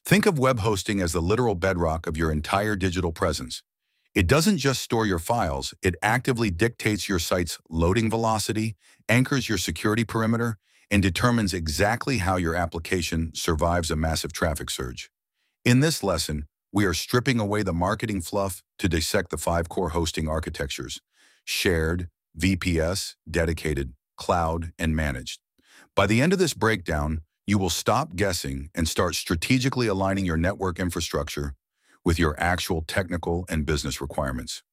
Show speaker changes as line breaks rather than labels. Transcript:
Think of web hosting as the literal bedrock of your entire digital presence. It doesn't just store your files, it actively dictates your site's loading velocity, anchors your security perimeter, and determines exactly how your application survives a massive traffic surge. In this lesson, we are stripping away the marketing fluff to dissect the five core hosting architectures: shared, VPS, dedicated, cloud, and managed. By the end of this breakdown, you will stop guessing and start strategically aligning your network infrastructure with your actual technical and business requirements.